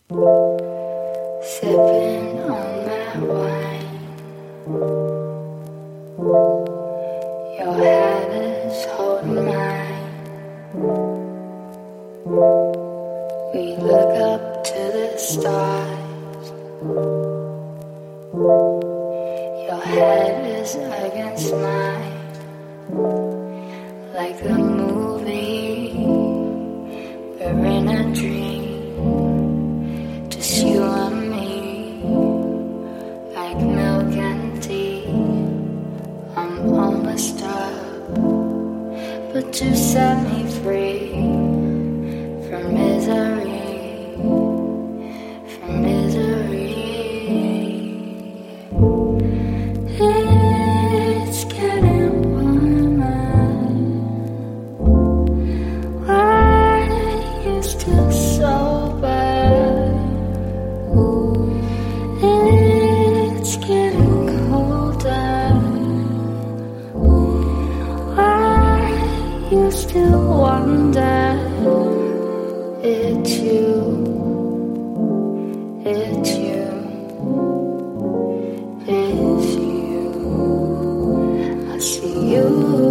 sipping on that wine. Your hand is holding mine. We look up to the stars. Your head is against mine, like the movie. We're in a dream, just you and me, like milk and tea. I'm almost up, but you set me free from misery, from misery. It's getting warmer. Why are you still sober? It's getting colder. Why you still wonder? It's you, it's you, it's you. I see you.